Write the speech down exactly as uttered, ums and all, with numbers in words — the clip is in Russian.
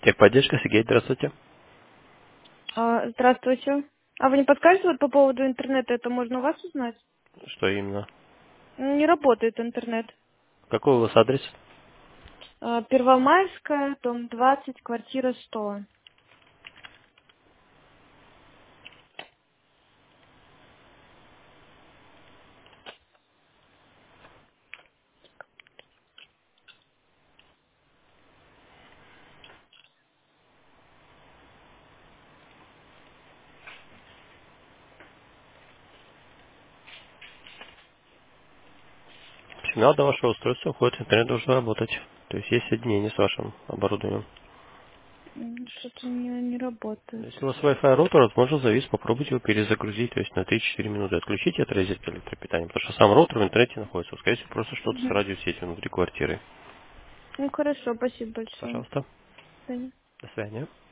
Техподдержка, Сергей, здравствуйте. А, здравствуйте. А вы не подскажете вот по поводу интернета, это можно у вас узнать? Что именно? М, Не работает интернет. Какой у вас адрес? А, Первомайская, дом двадцать, квартира сто. В сигнал до вашего устройства входит интернет должен работать. То есть есть соединение с вашим оборудованием. М, Что-то не, не работает. Если у вас Wi-Fi роутер, возможно, завис, попробуйте его перезагрузить, то есть на три-четыре минуты. Отключите от розетки электропитания, потому что сам роутер в интернете находится. Скорее всего, просто что-то с Мгм. радиосетью внутри квартиры. Ну хорошо, спасибо большое. Пожалуйста. До свидания. До свидания.